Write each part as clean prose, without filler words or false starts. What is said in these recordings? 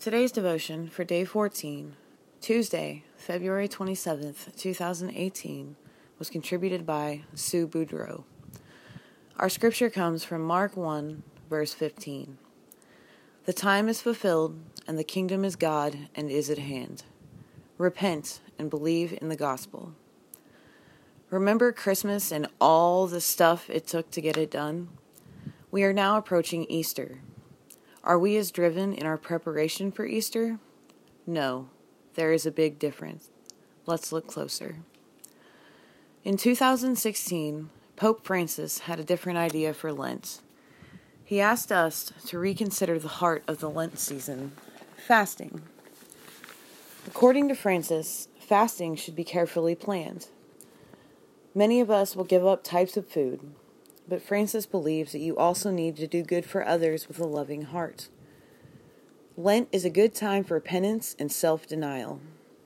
Today's devotion for day 14, Tuesday, February 27th, 2018, was contributed by Sue Boudreau. Our scripture comes from Mark 1, verse 15. The time is fulfilled, and the kingdom is God and is at hand. Repent and believe in the gospel. Remember Christmas and all the stuff it took to get it done? We are now approaching Easter. Are we as driven in our preparation for Easter? No, there is a big difference. Let's look closer. In 2016, Pope Francis had a different idea for Lent. He asked us to reconsider the heart of the Lent season, fasting. According to Francis, fasting should be carefully planned. Many of us will give up types of food, but Francis believes that you also need to do good for others with a loving heart. Lent is a good time for penance and self-denial.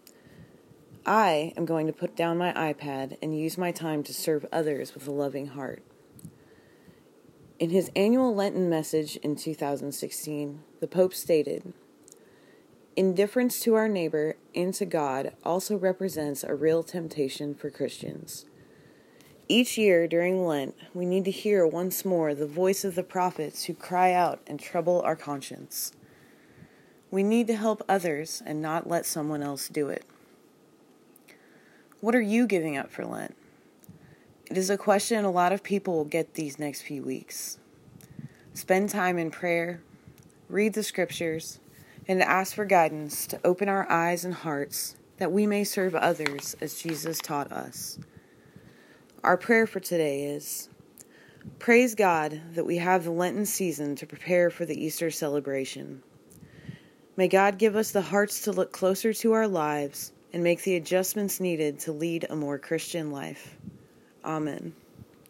I am going to put down my iPad and use my time to serve others with a loving heart. In his annual Lenten message in 2016, the Pope stated, "Indifference to our neighbor and to God also represents a real temptation for Christians. Each year during Lent, we need to hear once more the voice of the prophets who cry out and trouble our conscience. We need to help others and not let someone else do it." What are you giving up for Lent? It is a question a lot of people will get these next few weeks. Spend time in prayer, read the scriptures, and ask for guidance to open our eyes and hearts that we may serve others as Jesus taught us. Our prayer for today is, praise God that we have the Lenten season to prepare for the Easter celebration. May God give us the hearts to look closer to our lives and make the adjustments needed to lead a more Christian life. Amen.